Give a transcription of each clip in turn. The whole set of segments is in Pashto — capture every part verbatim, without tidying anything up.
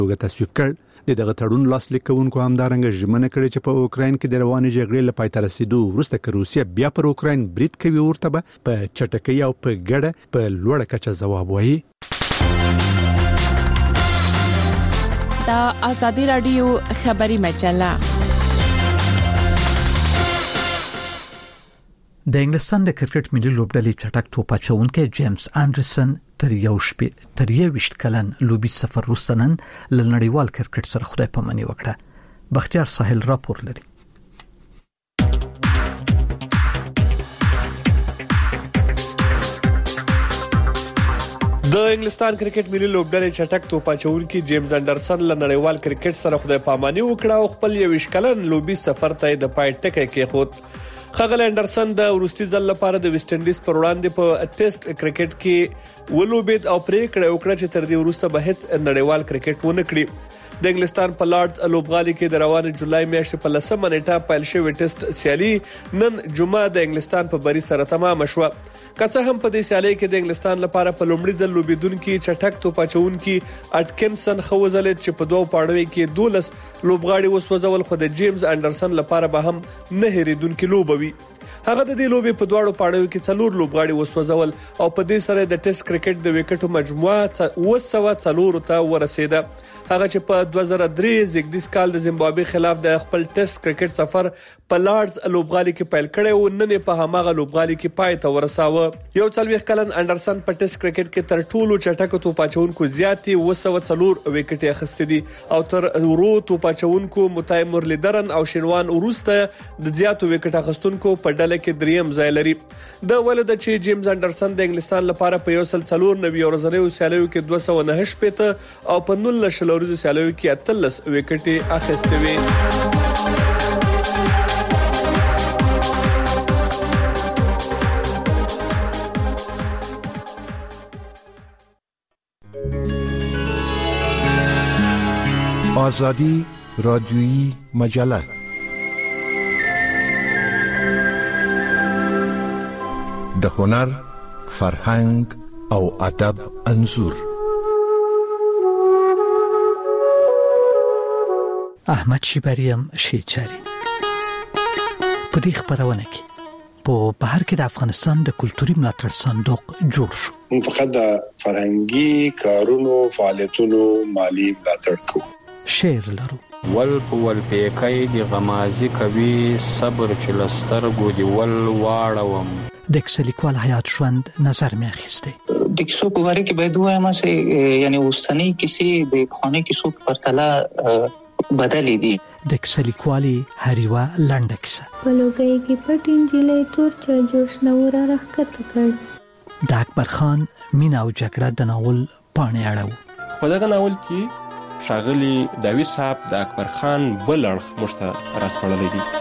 توګه تصویب کړ. د دغه تړون لاسلیک کوونکو همدارنګه ژمنه کړې چې په اوکراین کې د روانې جګړې له پای ته رسیدو وروسته که روسیه بیا پر اوکراین برید کوي ورته به په چټکۍ او په ګډه په لوړه کچه ځواب وایي. دا آزادی رادیو خبری مجله. د انګلستان د کرکټ ملي لوبډلې چټک توپ اچونکي جیمز انډرسن تر یو شپې تر یو وشت کلن لوبي سفر وروسته نن له نړیوال کرکټ سره خدای پاماني وکړه. بختیار ساحل راپور لري. د انګلستان کرکټ ملي لوبډلې چټک توپ اچونکي جیمز انډرسن له نړیوال کرکټ سره خدای پاماني وکړه او خپل یو وشت کلن لوبي سفر ته د پای ټکی کېښود. خغل انډرسن د ورستي ځل لپاره د ویسټ انډیز پر وړاندې په ټیسټ کرکټ کې ولوبید او پریکړه وکړه چې تر دې وروسته به هیڅ نړیوال کرکټ ونه کړي. د انګلستان په لارډز لوبغالي کې د روانې جولای میاشتې په لسمه نیټه پیل شوې ټیسټ سیالي نن جمعه د انګلستان په بری سره تمام شوه. که څه هم په دې سیالي کې د انګلستان لپاره په لومړي ځل لوبیدونکي چټک توپ اچونکي اټکنسن خوځلید چې په دوه پاړوي کې دولس لوبغاړي وسوځول، خو د جیمز انډرسن لپاره به هم نه هېریدونکي لوبه وي. هغه د دې لوبې په دواړو پاړوي کې څلور لوبغاړي وسوځول او په دې سره د ټیسټ کرکټ د وکټو مجموعه اوه سوه څلور ته ورسېده. هغه چې په دوه زره درې زیږدیز کال د زیمبابوې خلاف د خپل ټیسټ کرکټ سفر په لارډز لوبغالي کې پیل کړی او نن په هماغه لوبغالي کې پای ته ورساوه. یو څلوېښت کلن انډرسن په ټیسټ کرکټ کې تر ټولو چټک توپ اچونکو زیاتې اوه سوه څلور وکټې اخیستې دي او تر ورو توپ اچونکو متای مرلیدرن او شینوان وروسته د زیاتو وکټ اخیستونکو په ډله کې دریم ځای لري. د ولید چې جیمز انډرسن د انګلستان لپاره په یو سل څلور نوي ورځنیو سیالیو کې دوه سوه نهه شپېته او په نولس شلوريزو سیالیو کې اتلس وکټې اخیستې وې. آزادی رادیویی مجله د هنر، فرهنګ او ادب انځور. احمد شیبریم شیچاری په دې خبرونه کې په بهر کې د افغانستان د کلتوري ملاتړ صندوق جوړ شو. موږ فقط د فرهنګي کارونو فعالیتونو مالی ملاتړ کوو. شعر لرو. ول ول پیکای دی غمازی کوي صبر چلستر ګو دی ول واړوم. د کسلیکوال حیات ژوند نظر مې اخیسته. د کیسو په اړه کې باید وایم چې یعنی اوسنۍ کیسې د پخوانۍ کیسو په پرتله بدلې دي. د کسلیکوالي هریوا لنډه کیسه. په لوګي کې پټ انجلې تور چا جوش نور راخته کړ. د اکبر خان مینا او جګړه د ناول پاڼې اړه. په دغه ناول کې ښاغلي داوی صاحب د اکبر خان بل اړخ موږ ته راځوړلی دی.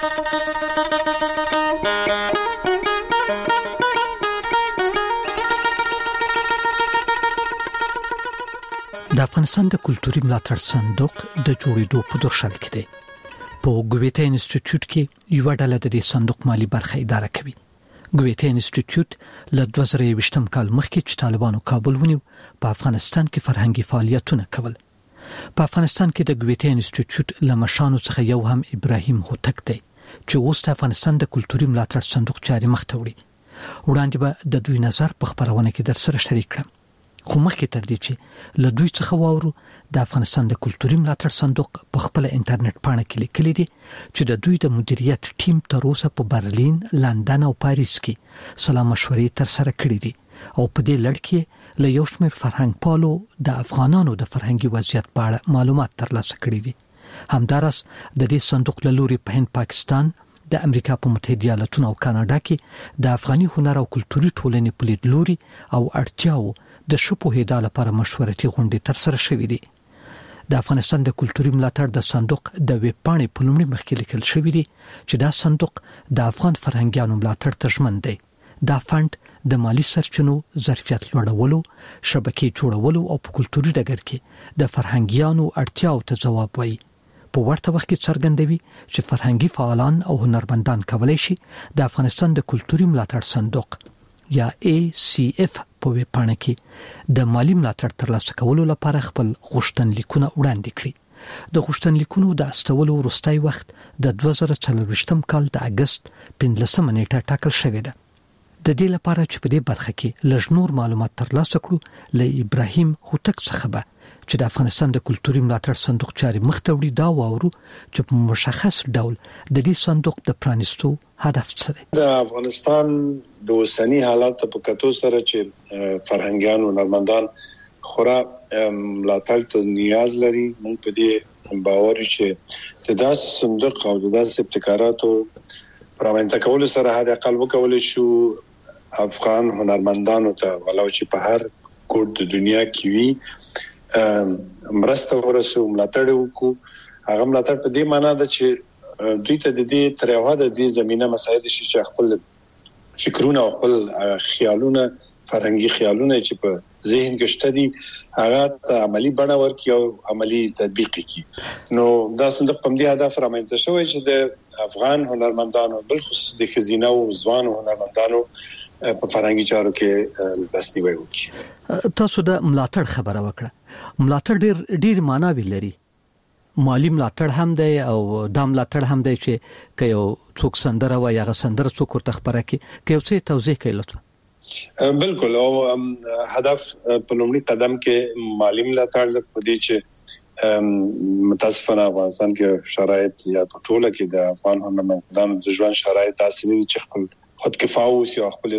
د افغانستان د کلتوري ملاتړ صندوق د جوړېدو په درشل کې دی. په ګویته انسټیټیوټ کې یو ډله د دې صندوق مالی برخه اداره کوي. ګویته انسټیټیوټ له دوه زره یوویشتم کال مخکې چې طالبانو کابل ونیو په افغانستان کې فرهنګي فعالیتونه کول. په افغانستان کې د ګویته انسټیټیوټ له مشانو څخه یو هم ابراهیم هوتک دی چې اوس د افغانستان د کلتوري ملاتړ صندوق چاري مخ ته وړي. وړاندې به د دوی نظر په خبرونه کې در سره شریک کړم. خو مخکې تر دې چې له دوی څخه واورو د افغانستان د کلتوري ملاتړ صندوق په خپل انټرنیټ پاڼه کې لیکلي دي چې د دوی د مدیریت ټیم تر اوسه په برلین، لندن او پاریس کې سلا مشورې تر سره کړې دي او په دې لړ کې له یو شمېر فرهنګ پالو د افغانانو د فرهنګي وضعیت په اړه معلومات ترلاسه کړي دي. همدارس د دې صندوق له لوري په هند، پاکستان، د امریکا په متحده ایالاتونو او کاناډا کې د افغاني هنر او کلتوري ټولنې په لیدلوري او اړتیاو د شپو هدا لپاره مشورتي غونډې تر سره شوې دي. د افغانستان د کلتوري ملاتړ د صندوق د ویب پاڼې په لومړي مخ کې لیکل شوی دی چې دا صندوق د افغان فرهنګیانو ملاتړ ته ژمن دی. دا فند د مالی سرچینو ظرفیت لوړولو، شبکې جوړولو او په کلتوري ډګر کې د فرهنګیانو اړتیاو ته ځواب وایي. په ورته وخت کې څرګندوي چې فرهنګي فعالان او هنرمندان کولای شي د افغانستان د کلتوري ملاتړ صندوق یا ای سی اف په ویب پاڼه کې د مالی ملاتړ ترلاسه کولو لپاره خپل غوښتنلیکونه وړاندې کړي. د غوښتنلیکونو د استولو وروستی وخت د دوه زره څلورویشتم کال د اگست پنځلسمه نیټه ټاکل شوې ده. د دې لپاره چې په دې برخه کې لږ نور معلومات ترلاسه کړو له ابراهیم هوتک څخه به چې د افغانستان د کلتوري ملاتړ صندوق چاري مخته وړي دا واورو چې په مشخص ډول د دې صندوق د پرانیستو هدف څه دی. د افغانستان د اوسنی حالات په کتو سره چې فرهنګيان او هنرمندان خورا ملاتړ ته نیاز لري. موږ په دې باور چې د داسې صندوق او د داسې ابتکاراتو پرامنځ کول سره هدا اقل وکول شو افغان هنرمندانو ته ولو چې په هر ګوټ د دنیا کې وي مرسته ورسو ملاتړ وکړو. هغه ملاتړ په دې معنی ده چې دوی ته د دې ترغه د دې زمينه مساعد شي چې خپل فکرونه او خپل خیالونه فرهنګي خیالونه چې په ذهن کې شته دي هغه عملی بڼه ورکړي او عملی تطبیق کړي. نو دا صندوق په دې هدف رامنځته شوی چې د افغان هنرمندانو بل خصوص د خزینه او ځوان هنرمندانو په فرهنګي چارو کې دستیوي وکړي. تاسو د ملاتړ خبره وکړه. ملاتړ ډیر ډیر معنی لري. مالی ملاتړ هم دی او د ملاتړ هم دی چې که یو څوک سندره وایي هغه سندره څوک ورته خبره کوي که یو څه توضیح کوي لطفا. بالکل او هدف په لومړي قدم کې مالی ملاتړ په دې چې متاسفانه افغانستان کې شرایط یا په ټوله کې د افغان هنرمندانو د ژوند شرایط تاثیر چې خپل خود کفایه اوسي او خپل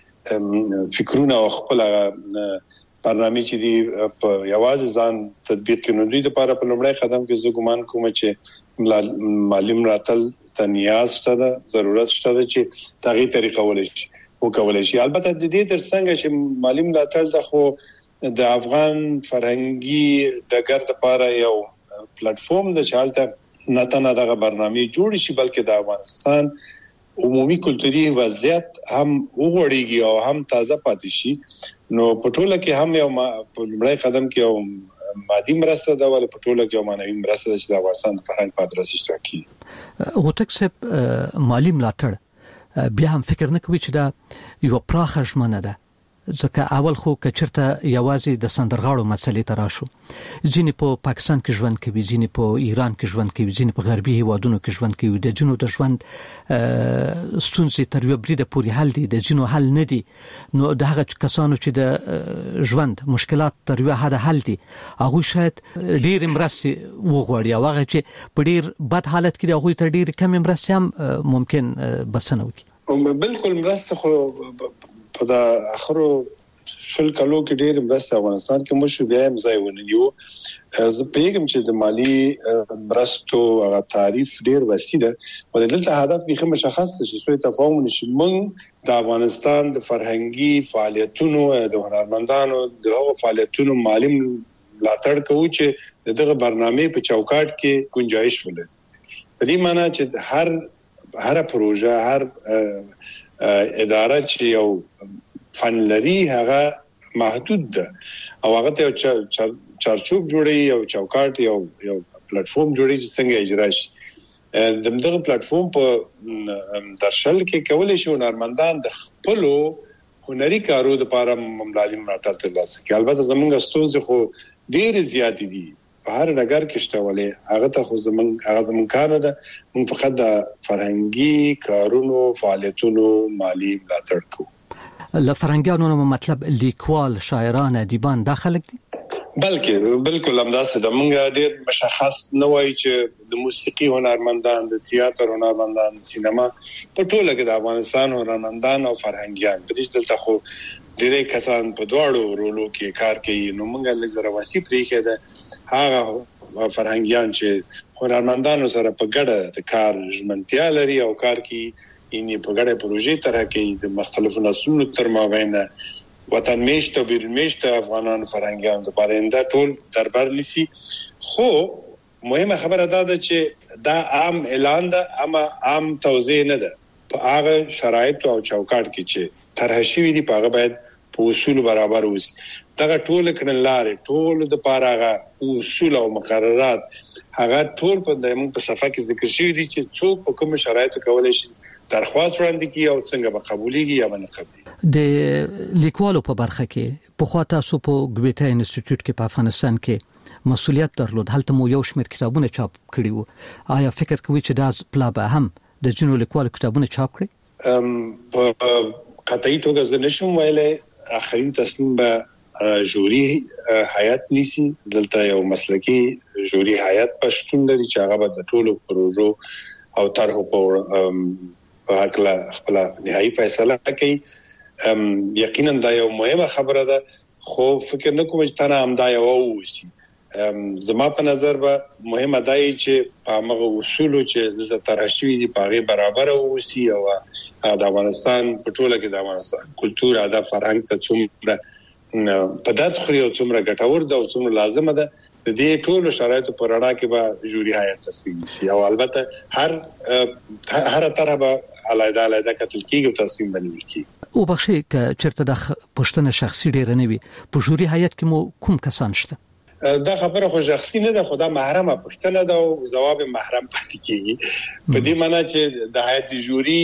فکرونه او خپل برنامه چې دی په یوازې ځان تطبیق کړي. دوی لپاره په لومړی قدم کې زه ګومان کوم چې مالی ملاتړ ته نیاز شته، ضرورت شته چې دغه طریقه ولې شي وکولای شي. البته د دې ترڅنګ چې مالی ملاتړ د خو د افغان فرهنګي ډګر لپاره یو پلیټ فارم د چالتہ نه تنه دغه برنامه جوړ شي بلکې د افغانستان عمومي کلتوري وضعیت هم وګړيږي او هم تازه پاتې شي. نو پټوله کې هم یو په لومړی قدم کې یو مادي مرسته ده ول پټوله کې یو معنوي مرسته ده چې د افغانستان د فرهنګ په ادرس اشتراکي. هوتک صاحب مالی ملاتړ بیا هم فکر نه کوي چې دا یو پراخه ژمنه ده ځکه اول خو کچرته یوازې د سندرغاړو مسلې ته راشو. ځینې په پاکستان کې ژوند کوي، ځینې په ایران کې ژوند کوي، ځینې په غربي هیوادونو کې ژوند کوي. د جنو د ژوند ستونزې تر یو بریده پورې حل دي، د جنو حل نه دي. نو د هغه کسانو چې د ژوند مشکلات تر یو حد حل دي هغه شاید ډیر مرستي وغوړي او هغه چې په ډیر بد حالت کې هغه تر ډیر کم مرستي هم ممکن بسنه وکړي. بالکل مرسته خو په دا اخرو شل کلو کې ډېر مرسته افغانستان کې مو شو بیا هم ځای ونیو. زه پیغام چې د مالی مرستو هغه تعریف ډېر وسیع ده ولې دلته هدف به مشخص شي چې تفاهم نشي. موږ د افغانستان د فرهنګي فعالیتونو د هنرمندانو د هغو فعالیتونو مالی ملاتړ کوو چې دغه برنامه په چوکاټ کې گنجائش ولري. په دې معنی چې هر هر پروژه هر اداره چې یو فن لري هغه محدود ده او هغه ته چارچوب جوړي او چوکاټ یو یو پلیټ فارم جوړي چې څنګه اجرا شي. دغه پلیټ فارم په درشل کې کولای شي هنرمندان د خپل هنري کارو لپاره مملالي ملاتړ ترلاسه کړي. البته زمونږ ستونزې خو ډېر زیات دي په هر ډګر کې شته ولې هغه ته خو زمونږ هغه زمونږ کار ده. موږ فقط د فرهنګي کارونو فعالیتونو مالی ملاتړ کوو. له فرهنګیانو نو مطلب لیکوال، شاعران، ادیبان داخله دي. بلکې بالکل همداسې د موږ ډېر مشخص نه وایي چې د موسیقي هنرمندان، د تئاتر هنرمندان، د سینما په ټوله کې د افغانستان هنرمندان او فرهنګیان په دې دلته خو ډېر کسان په دواړو رولو کې کار کوي. نو موږ له زره وسی پرې کېده هغه فرهنګیان چې هنرمندانو سره په ګډه د کار ژمنتیا لري او کار کوي یعنی په ګډه پروژې طرح کوي د مختلفو نسلونو تر مابین وطن میشت او بیرون میشت افغانان فرهنګیان د پرنده ټول دربار نسی. خو مهمه خبره دا ده چې دا عام اعلان ده اما عام توزیع نه ده. په هغه شرایط او چوکاټ کې چې طرح شوی دي په هغه باید په اصول برابر اوسي. دغه ټول کړنلارې ټول د پاره اصول او مقررات هغه ټول په دمو په صفحه کې ذکر شوی دي چې څوک په کوم شرایطو کولای شي درخواست وړاندې کی او څنګه به قبوليږي یا نه قبولي. د لیکوالو په برخه کې په خوا تاسو په ګویتا انسټیټیوټ کې په افغانستان کې مسؤلیت درلود، هلته مو یو شمېر کتابونه چاپ کړي وو. آیا فکر کوئ چې دا پلا به هم د جنو لیکوالو کتابونه چاپ کړي؟ ام په قطعي توګه زه نشم ویلای. اخرین تصمیم به جوري هیئت نیسي. دلته یو مسلکی جوري هیئت پښتون لري چې هغه به د ټولو پروژو او طرحو په حقله خپل نهایی فیصله کوي. یقینا دا یو مهمه خبره ده، خو فکر نه کوم چې تنه همدا یو وسی. زما په نظر به مهمه ده چې هغه اصول چې د تراشوی دی په برابر وسی او د افغانستان په ټوله کې د افغانستان کلچر، ادب، فرهنګ ته څومره په درد خوري او څومره ګټور ده او څومره لازمه ده، د دې ټولو شرایطو پر اړه کې به جوري هیئت تصمیم نیسي او البته هر هر طرح به علیحده علیحده کتل کیږي او تصمیم بنول کیږي. او بخښي ک چرته د پښتنه شخصي ډیر نه وي په جوري هیئت کې مو کوم کسان شته؟ دا خبره خو شخصي نه ده، خدا محرمه پښتنه ده او جواب محرم پاتې کیږي. په دې معنی چې د هیئت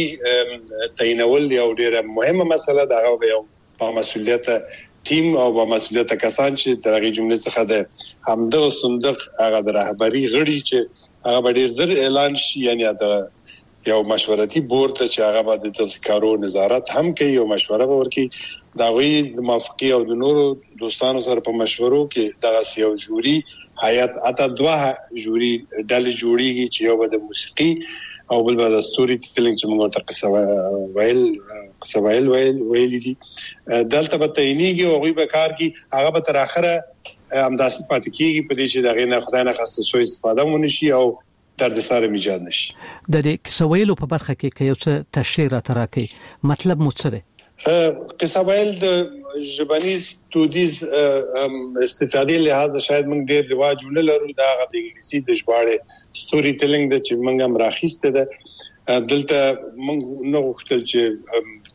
جوري تعینول یو ډیره مهمه مسله ده، هغه یو په مسؤلیت ټیم او په مسؤلیت کسان چې درغه جمله څخه ده همدغه صندوق هغه د رهبری غړي چې هغه ډیر زر اعلان شي، یعنی دا یو مشورتي بورډ چې هغه به د تذکرو نظارت هم کوي او مشوره ورکړي. دا غوي د موافقي او د نورو دوستانو سره په مشورو کې دغه یو جوري هیئت اته دوه جوري ډلې جوړیږي چې یو به د موسیقي او بل به د ستوري ټیلینګ چې موږ ته قصه ویل قصه ویل ویل ویل دي دلته به تعینیږي او غوي به کار کوي. هغه به تر اخره همداسې پاتې کیږي په دې چې دغه نه خدای نه خاصه سوء استفاده ونشي او درد سره میجاد نشي. د دې قصه ویلو په برخه کې کې یو څه تشریح را تراکي مطلب مو څه دی؟ قصه ویل د ژبنیز تودیز استفادې لحاظ شاید موږ ډیر رواج ولرو. دا غو د انګلیسي د ژباړې ستوري ټیلینګ د چې موږ هم راخیسته ده. دلته موږ نو غوښتل چې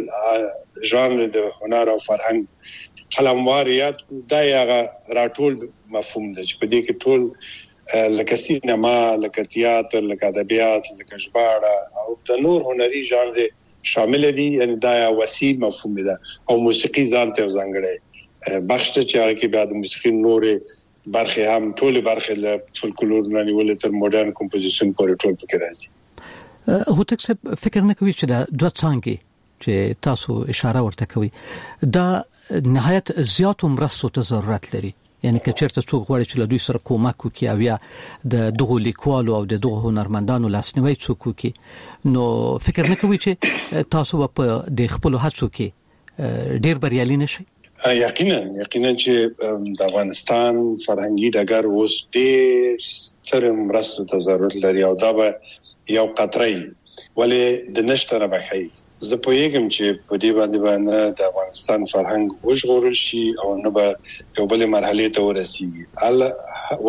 ټول ژانر د هنر او فرهنګ قلمواریات دا یغه راټول مفهوم ده چې په دې کې ټول لکه سینما، لکه تیاتر، لکه ادبیات، لکه ژباړه او د نور هنري ژانر شامل دي. یعنی دا یو وسیع مفهوم ده او موسیقي ځان ته ځانګړی بخش ته چې هغه کې بعد موسیقي نورې برخه هم ټول برخه له فولکلور نه نیولې تر ماډرن کمپوزیشن پورې ټول پکې راځي. هو تاسو فکر نه کوئ چې دا دوه څنګه چې تاسو اشاره ورته کوي دا نهایت زیاتو مرستو ته ضرورت لري؟ یعنی که چیرته څوک غواړي چې له دوی سره کومک وکړي او یا د دغو لیکوالو او د دغو هنرمندانو لاسنیوي څوک وکړي، نو فکر نه کوي چې تاسو په د خپل هڅو کې ډیر بریالي نشئ؟ یقینا یقینا چې د افغانستان فرهنګي ډګر اوس ډیر ستر مرستو ته ضرورت لري او دا به یو قطري ولې د نشته نه بخي. زه په یګم چې په دې باندې باندې د افغانستان فرهنګ وژغورل شي او نه به یو بل مرحله ته ورسیږي. ال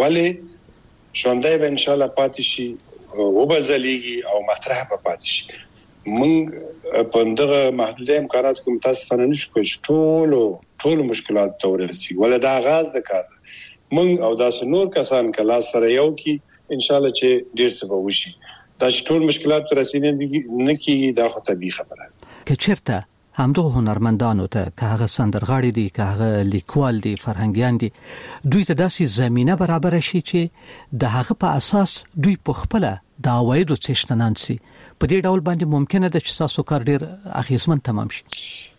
ولې ژوندۍ به ان شاء الله پاتې شي او وبزلېږي او مطرح به پاتې شي. موږ په دغه محدوده امکانات کوم تاسو فنن شو کوم ټول ټول مشکلات ته ورسیږي ولا دا غاز د کار موږ او داس نور کسان کلا سره یو کی ان شاء الله چې ډیر څه به وشي. دا ټول مشکلات تر رسیدنې نه کیږي، دا خو طبيعي خبره ده. که چیرته همدغه هنرمندانو ته که هغه سندرغاړي دي که هغه لیکوال دي فرهنګیان دي دوی ته داسې زمينه برابر شي چې د هغه په اساس دوی په خپل د عوایدو څښتنان سي، په دې ډول باندې ممکنه ده چې تاسو کار ډیر اخیسمن تمام شي.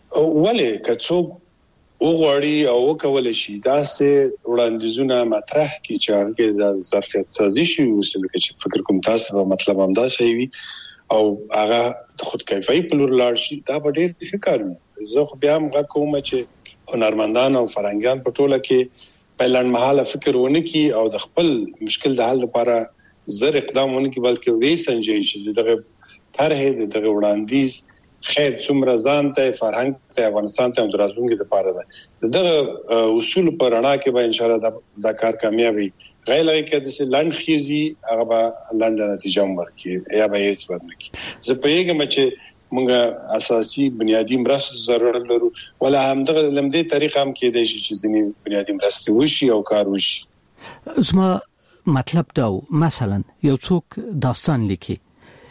ولې که څوک وګوري او وکول شي دا سه وړاندیزونه مطرح کی چې هغه د ظرفیت سازي شي وسیله چې فکر کوم تاسو په مطلب هم دا شي وي او هغه د خود کیفای په لور لاړ شي دا به ډیر ښه کار وي. زه خو بیا هم غواړم چې هنرمندان او فرهنګیان په ټوله کې په لړ مهاله فکر ونه کی او د خپل مشکل د حل لپاره زر اقدام ونه کی بلکې وې سنجي چې دغه طرحه دغه وړاندیز خیر څومره ځان ته فرهنګ ته افغانستان ته درازونګي د پاره ده دغه اصول پر اړه کې به ان شاء الله دا کار کامیابی غیر لري کې د لند خيزي هغه به لند نتیجه ورکړي یا به هیڅ ورنکړي. زه په یوه چې موږ اساسي بنیادی مرسته ضرورت لرو ولا هم دغه لمدې طریقه هم کې د شي چې ځینی بنیادی مرسته وشي او کار وشي. زما مطلب دا مثلا یو څوک داستان لیکي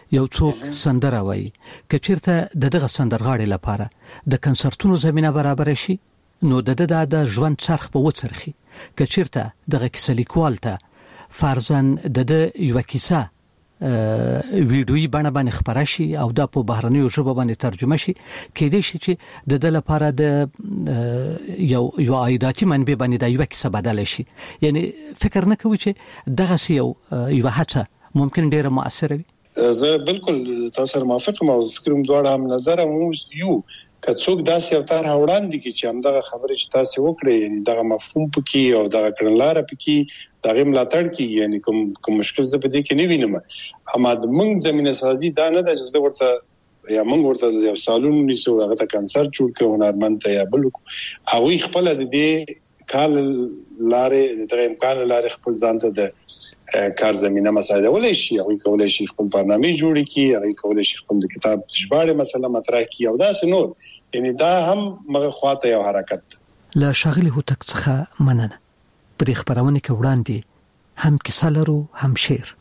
یو څوک سندره وایي کچیرته د دغه سندرغاړي لپاره د کنسرتونو زمينه برابر شي نو د د د ژوند څرخ په وڅرخي کچیرته دغه کیسه لیکوال ته فرضاً د د یو کیسه ویډیویي بڼه باندې خبره شي او دا په بهرنیو ژبو باندې ترجمه شي کېدای شي چې د د لپاره د یو یو عایداتي منبع باندې د یو کیسه بدل شي یعنی فکر نه کوي چې دغه یو یو هڅه ممکن ډیره مؤثره وي زه بالکل تاسو سره موافق یم او فکرم دواړه هم نظر مو یو که څوک داسې او تر وړاندې کی چې هم دغه خبره چې تاسو وکړي یعنی دغه مفهوم پکې او دغه کړنلار پکې دغه ملاتړ کی یعنی کوم کوم مشکل زه په دې کې نه وینم اما د موږ زمينه سازي دا نه د چې ورته یا موږ ورته یو سالون نیسو هغه ته کنسرت جوړ کړو هنرمند ته یا بل او خپل د دې کال لارې د امکان لارې خپل ځان ته د کار زمينه مساعده ولې شي او کولای شي خپل برنامه جوړ کړي او کولای شي خپل د کتاب ژباړه مسله مطرح کړي او دا څنور یعنی دا هم مغه خواته یو حرکت لا شاغلی هوتک څخه مننه پرې خبرونه کې وړاندې هم کیسه لرو هم شعر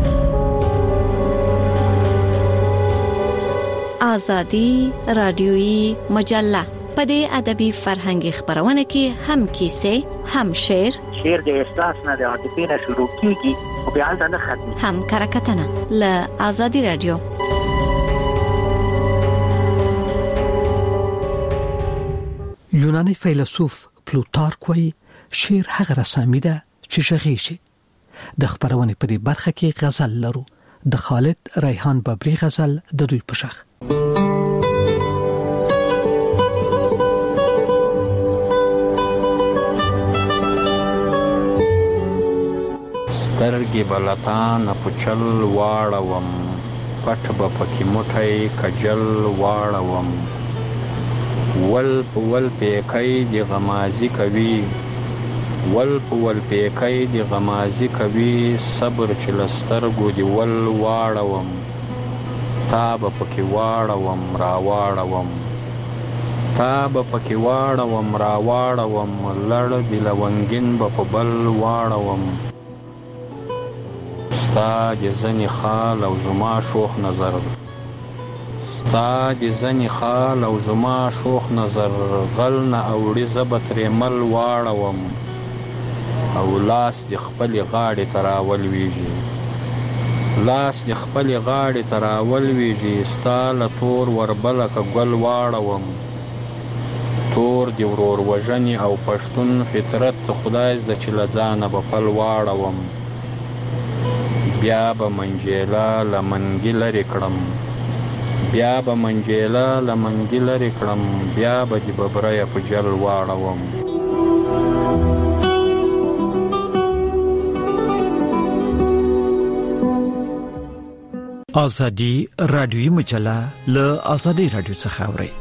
آزادی رادیویی مجله پدې ادبي فرهنګي خبرونه کې هم کیسه هم شعر شعر د احساس نه د عاطفې نه شروع کیږي او بیا ځنه ختمي هم کرکټنه ل آزادی رادیو یوناني فیلسوف پلوتارک وایي شعر هغه رسامي ده چې شغی شي د خبرونه په دې برخه کې غزل لرو د خالد ریحان ببري غزل د دوی په شخ سترګې بلتان پچل واړوم پټ به پکې موټی کجل واړوم ول په ول پیکای دی غمازی کوي ول په ول پیکای دی غمازی کوي صبر چې لسترګو دی ول واړوم تا به پکې واړوم را واړوم تا به پکې واړوم را واړوم لړ دی لونګین به په بل واړوم ستا د زنی خال او زما شوخ نظر ستا د زنی خال او زما شوخ نظر غلنه اوړي زبت ریمل واړوم او لاس د خپل غاړې تراول ویږي لاس د خپل غاړې تراول ویږي ستا له تور وربلک ګل واړوم تور دی ورور وژنی او پښتون فطرت خدای ز د چلځانه په پل واړوم بیا به منجیلا لمنګی لري کړم بیا به منجیلا لمنګی لري کړم بیا به د ببریا په جل واړوم آزادی رادیویی مجله له آزادی رادیو څخه اوري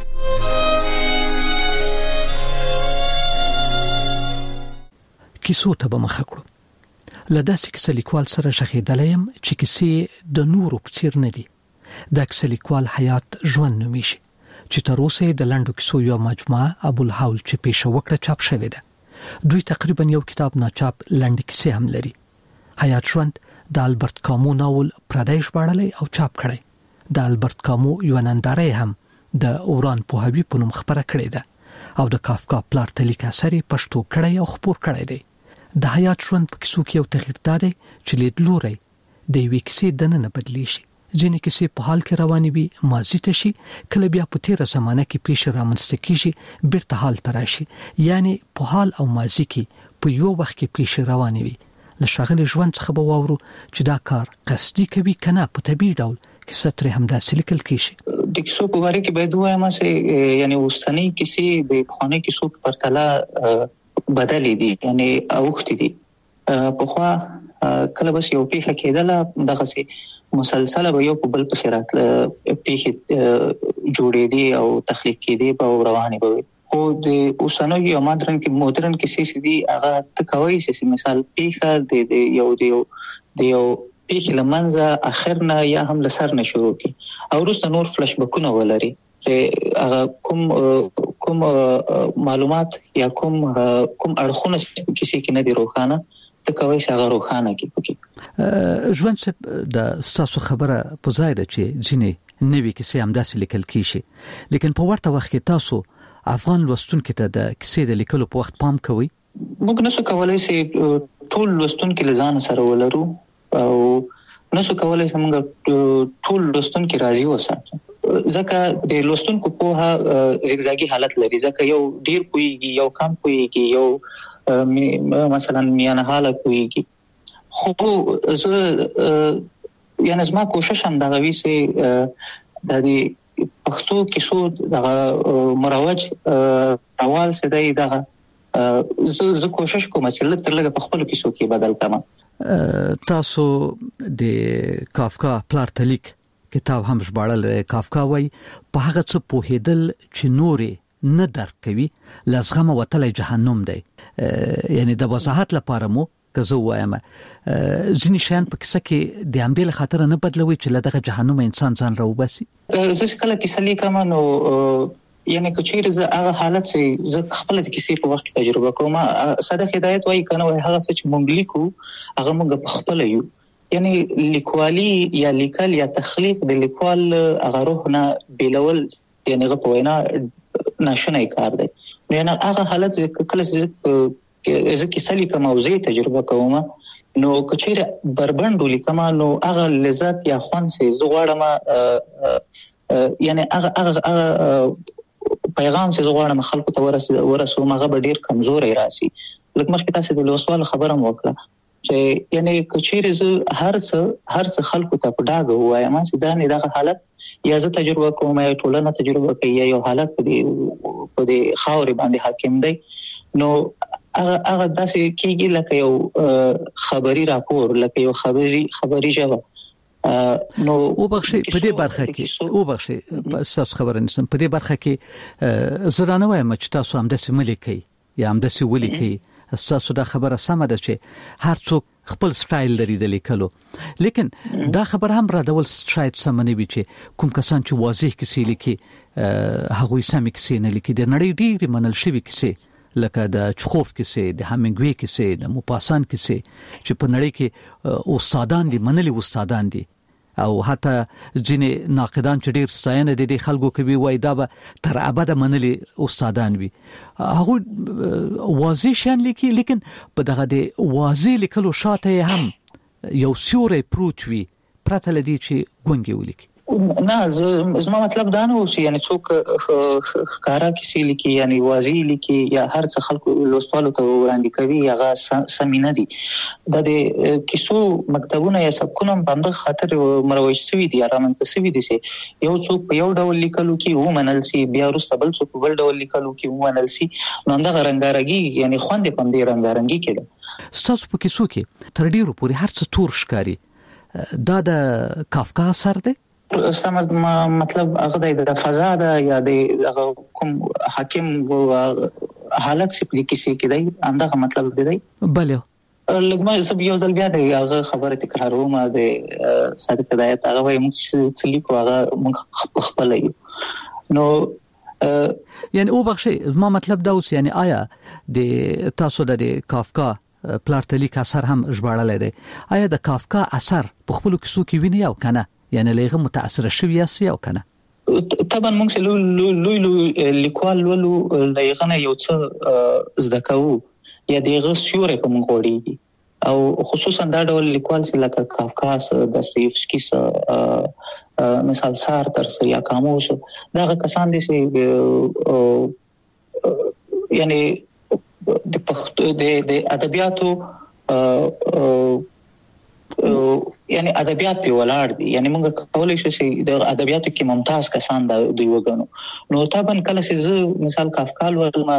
کیسو ته به مخ کړو لداسې کیسه لیکوال سره شخیدلیم چې کیسې د نورو په څیر نه دي د کیسه لیکوال حیات ژوند نومي شي چې تر اوسه د لنډو کیسو یو مجموعه ابو الحول چې پیښه وکړه چاپ شوې ده دوی تقریبا یو کتاب ناچاپ لنډ کیسې هم لري حیات ژوند د البرت کامو ناول پردیش باړلې او چاپ کړی د البرت کامو یو ننداره هم د اوران پوهاوی په نوم خبره کړې ده او د کافکا پلار تلیک اثر پښتو کړی او خبر کړی دی د حیات ژوند په کیسو کې یو تغییر داده چې لیدلوري د یوې کیسې دننه بدلی شي ځینې کیسې په حال کې روانې وي ماضي ته شي کله بیا په تیره زمانه کې پیښ رامنځته کیږي بیرته حال ته راشي یعنی په حال او ماضي کې په یو وخت کې پیښ روانې وي له شاغلي ژوند څخه به واورو چې دا کار قصدي کوي کنه په طبيعي ډول کیسه تر هم داسې لیکل کیږي د کیسو په اړه کې باید وایم چې یعنی اوسنۍ کیسې د بخانه کیسو په پرتله بدلې دي یعنی اوخت دي په خوا کله بس یو پیښه کېدله دغه سي مسلسل به یو په بل پسې راتله پیښه جوړې دي او تخلیق کېدي په رواني به خو د اوسنۍ یو مادرن کې مدرن کیسې دي هغه تکوي چې مثال پیښه د یو د یو پیښه لمنځه اخرنا یا هم لسر نه شروع کی او وروسته نور فلش بکونه ولري هغه کوم کوم معلومات یا کوم کوم اړخونه کیسې کې نه دي روښانه ته کوي چې هغه روښانه کی پکې ژوند څه د ستاسو خبره په ځای ده چې ځینې نوې کیسې همداسې لیکل کیږي لیکن په ورته وخت کې تاسو افغان لوستونکو ته د کیسې د لیکلو په وخت پام کوئ؟ موږ نشو کولای چې ټول لوستونکو لزان سره ولرو او نشو کولای چې موږ ټول لوستونکو راضي وساتو ځکه د لوستونکو په ها زیګزاګي حالت لري ځکه یو ډیر کوي یو کم کوي یو مثلا میانه حاله کوي خو زه یعنی زما کوشش هم دا وی سي د دې پښتو کیسو د مروج اول سدای دغه زه زه کوشش کوم چې لږ تر لږه په خپل کیسو کې بدل کړم. تاسو د کافکا پلارتلیک کتاب هم ژباړل کافکا وای په هغه څه پوهیدل چې نورې نه درک کوي لازغه وتلې جهنم دی یعنی د وضاحت لپاره مو که زه وایم ځینې شیان په کیسه کې د همدې خاطر نه بدلوي چې لدغه جهنم انسان ځان راوباسي. زه کله کیسه لیکم نو یعنی کچیر زه هغه حالت چې زه خپل د کیسې په وخت کې تجربه کوم صدق هدایت وایي کنه وایي هغه چې مونږ لیکو هغه مونږ په خپل یو یعنی لیکوالي یا لیکل یا تخلیق د لیکوال هغه روح نه بیلول یعنی غو وینا ناشنای کار دی یعنی هغه حالت کله چې زه کیسه لیکم او زه تجربه کوم نو کچیر بربند لیکم نو هغه لذت یا خوند سي زه غواړم یعنی هغه هغه پیغام چې زغوانه خلکو ته ورسې ورسو مغه به ډیر کمزوري راسي لکه مخکې تاسو د لوسوال خبره وکړه چې یعنی کچیر ز هر څه هر څه خلکو ته په ډاګه وایم چې دا نه دغه حالت یا زه تجربه کوم یا ټولنه تجربه کوي یا یو حالت په دې په دې خاوري باندې حاکم دی نو هغه هغه داسې کیږي لکه یو خبري راپور لکه یو خبري خبري جواب نو او بخشي په دې برخه کې او بخشي تاسو خبره نشم په دې برخه کې زرانه وایم چې تاسو هم د سیملیکي یا هم د سیولیکي تاسو دا خبره سم ده چې هر څوک خپل سټایل لري د لیکلو لیکن دا خبر هم را ډول شاید سم نه وي چې کوم کسان چې واضح کیسې لیکي هغه سم کیسې نه لیکي د نړۍ ډېری منل شوی کیسې لکه د چخوف کیسې د همینګوي کیسې د موپاسان کیسې چې په نړۍ کې استادان دي منلي استادان دي او حتی ځینې ناقدان چې ډېر ستاینه دي د خلکو کوي وای دا به تر ابده منلي استادان وي هغه واضح شان لیکي لیکن په دغه د واضح لیکلو شاته هم یو سیوري پروت وي پرته لدی چې ګونګي ولیکي نه زما مطلب دا نه اوس یعنی څوک ښکارا کیسې لیکي یعنی واضح لیکي یا هر څه خلکو لوستوالو ته وړاندې کوي هغه سمینه دي د دې کیسو مکتبونه یا سبکونه په دغه خاطر مروج شوی دي رامنځته شوی دي چې یو څوک په یو ډول لیکلو کې و منل سي بیا وروسته بل څوک بل ډول لیکلو کې و منل سي نو دغه رنګارنګي یعنی خوند په دې رنګارنګي کې ده. تاسو په کیسو کې تر ډیرو پورې هر څه تور ښکاري دا د کافکا اثر دی سمز مطلب هغه د فضا ده یا د کوم حاکم حالت سپلی کیسې کې دی همدغه مطلب دی بله لګما سب یو ځل بیا د هغه خبره تکراروم د صادق هدایت هغه وایي موږ چې لیکو هغه موږ خپل یو نو یعنی او بخشي ما مطلب دا اوس یعنی آیا د تاسو د کافکا پلارتلیک اثر هم ژباړل دی آیا د کافکا اثر په خپل کیسو کې ویني او کنه یعنی لغه متاثر شوی یاسی او کنه طبعا موږ لوی لوی لوی لیکوال ولو لغه یو څه زده کوو یا دغه سیوري په موږ وړي او خصوصا دا ډول لیکوال چې لکه کافکاس داستایوفسکی سره مثال سارتر سره یا کاموس دا کسان دي چې یعنی د پښتو د ادبیاتو یعنی ادبیات په ولاړ دي یعنی موږ کولای شو چې د ادبیاتو کې ممتاز کسان دا دوی وګڼو نو تابن کله چې زه مثال کافکال ولما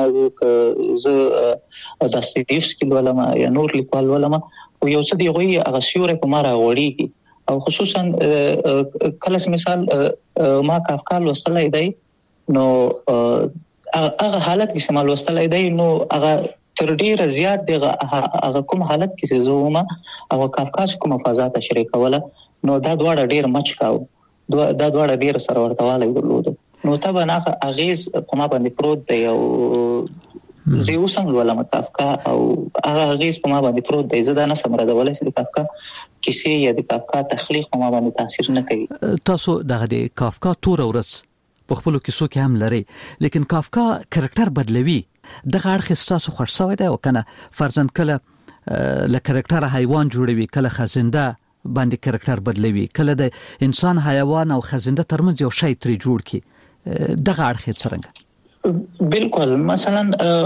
زه داستایوفسکی ولما یا نور لیکوال ولما او یو څه دی غوي هغه سیوري په مارا وړي او خصوصا کله چې مثال ما کافکال وصلای دی نو هغه حالت کې سمال وصلای دی نو هغه تر ډیره زیات دغه هغه کوم حالت کې زوما او کافکا کوم فضا تشریح کوله نو دا دواړه ډیر مچ کاو دا دواړه ډیر سره ورته والی درلود نو طبعا هغه اغیز په ما باندې پروت دی او زه اوسم ولما کافکا او هغه غیز په ما باندې پروت دی. زه دا نه سمره د ولې د کافکا کیسې یا د کافکا تخلیق په ما باندې تاثیر نه کوي. تاسو دغه د کافکا تور ورځ په خپل کیسو کې هم لري، لیکن کافکا کریکټر بدلوي. دغه اړخ تاسو خوښ شوی دی او کنه فرضاً کله له کریکټر حیوان جوړوي، کله خزنده باندې کریکټر بدلوي، کله د انسان حیوان او خزنده ترمنځ یو شی تری جوړ کی. دغه اړخ څنګه؟ بالکل. مثلا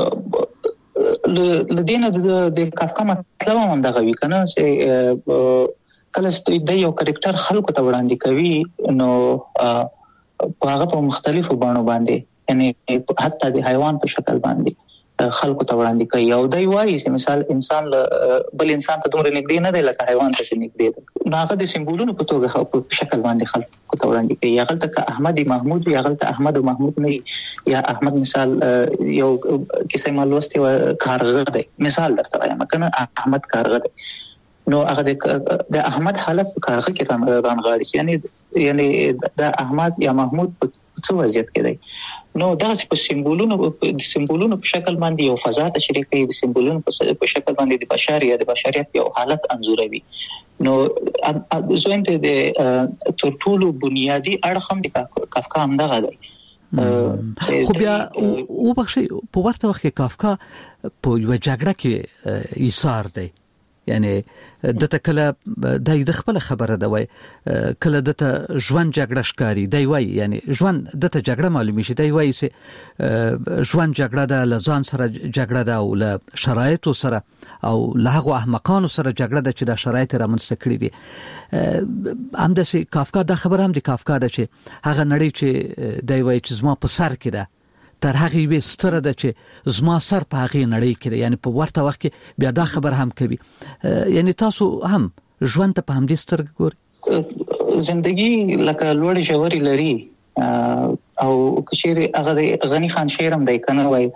لدينا د کافکا مطلب هم دغه وی کنه چې کله د یو کریکټر خلکو ته وړاندې کوي نو هغه په مختلفو بڼو باندې، یعنی حتی د حیوان په شکل باندې خلکو ته وړاندې کوي. او دای وایي چې مثال انسان بل انسان ته دومره نږدې نه دی لکه حیوان ته چې نږدې دی. نو هغه د سمبولونو په توګه په شکل باندې خلکو ته وړاندې کوي. یا غلطه احمد محمود یا غلطه احمد او محمود نه، یا احمد مثال یو کیسه مالوستي و کارغه دی، مثال درته وایم کنه احمد کارغه دی. نو هغه د احمد حالت کارغه کې رانغاړي، یعنی یعنی د احمد یا محمود په څه وضعیت کې دی. نو دا په سمبولونو د سمبولونو په شکل باندې یو فضا تشریح کوي، د سمبولونو په شکل باندې د بشر یا د بشریت یو حالت انځوروي. نو زویم ته د تر ټولو بنیادی اړخ هم د کافکا هم دغه دی. خو بیا او بخشي په ورته وخت کې کافکا په یو جګړه کې ایثار دی، یعنی دته کله د خپل خبره ده وای، کله دته ژوند جګړه ښکاری دی وای، یعنی ژوند دته جګړه معلومي شي دی وای چې ژوند جګړه ده، لزان سره جګړه ده او له شرایطو سره او له هغه احمقانو سره جګړه ده چې د شرایط رامنځته کړی دي. هم د کافکا د خبره هم د کافکا ده چې هغه نړۍ چې دی وای چې زما په سر کې ده تر هغه وی ستره ده چې زما سر په هغه نړۍ کې، یعنی په ورته وخت کې بیا دا خبر هم کوي. یعنی تاسو هم ژوند ته په همدې سترګې ګورئ؟ زندگی لکه لوړ ژوري لري او کچېر هغه د غنی خان شعر هم دی کنه وای